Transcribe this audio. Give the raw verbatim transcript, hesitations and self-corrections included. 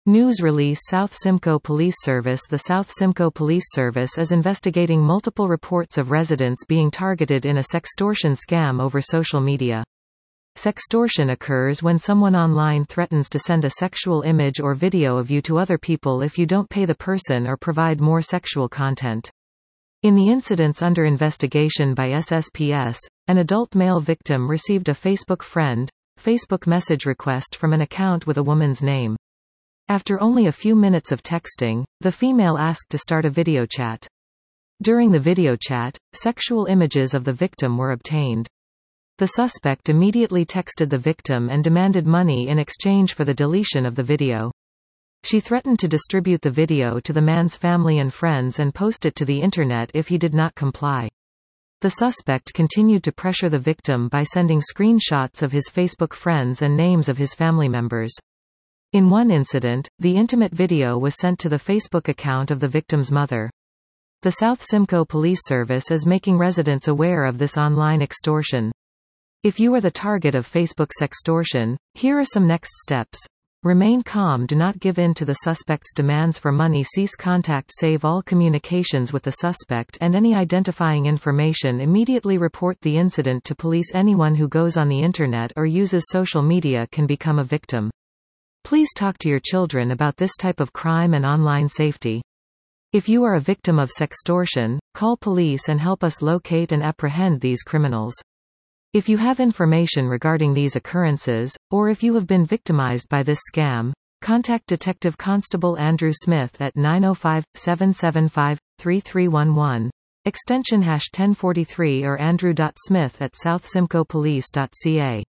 News release South Simcoe Police Service The South Simcoe Police Service is investigating multiple reports of residents being targeted in a sextortion scam over social media. Sextortion occurs when someone online threatens to send a sexual image or video of you to other people if you don't pay the person or provide more sexual content. In the incidents under investigation by S S P S, an adult male victim received a Facebook friend, Facebook message request from an account with a woman's name. After only a few minutes of texting, the female asked to start a video chat. During the video chat, sexual images of the victim were obtained. The suspect immediately texted the victim and demanded money in exchange for the deletion of the video. She threatened to distribute the video to the man's family and friends and post it to the internet if he did not comply. The suspect continued to pressure the victim by sending screenshots of his Facebook friends and names of his family members. In one incident, the intimate video was sent to the Facebook account of the victim's mother. The South Simcoe Police Service is making residents aware of this online extortion. If you are the target of Facebook sextortion, here are some next steps. Remain calm. Do not give in to the suspect's demands for money. Cease contact. Save all communications with the suspect and any identifying information. Immediately report the incident to police. Anyone who goes on the internet or uses social media can become a victim. Please talk to your children about this type of crime and online safety. If you are a victim of sextortion, call police and help us locate and apprehend these criminals. If you have information regarding these occurrences, or if you have been victimized by this scam, contact Detective Constable Andrew Smith at nine oh five, seven seven five, three three one one, extension hash ten forty-three or andrew dot smith at south simcoe police dot c a.